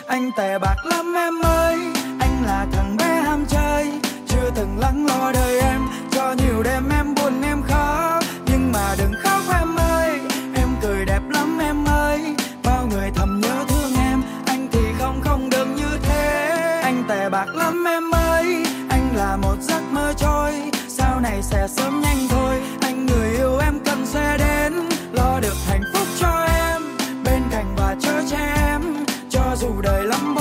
Anh tẻ bạc lắm em ơi, anh là thằng bé ham chơi, chưa từng lắng lo đời em, cho nhiều đêm em buồn em khó. Nhưng mà đừng khóc em ơi, em cười đẹp lắm em ơi, bao người thầm nhớ thương em, anh thì không được như thế. Anh tẻ bạc lắm em ơi, anh là một giấc mơ trôi, sau này sẽ sớm nhanh thôi. Anh người yêu em cần sẽ đến, lo được hạnh phúc cho em, bên cạnh và chở che em, cho dù đời lắm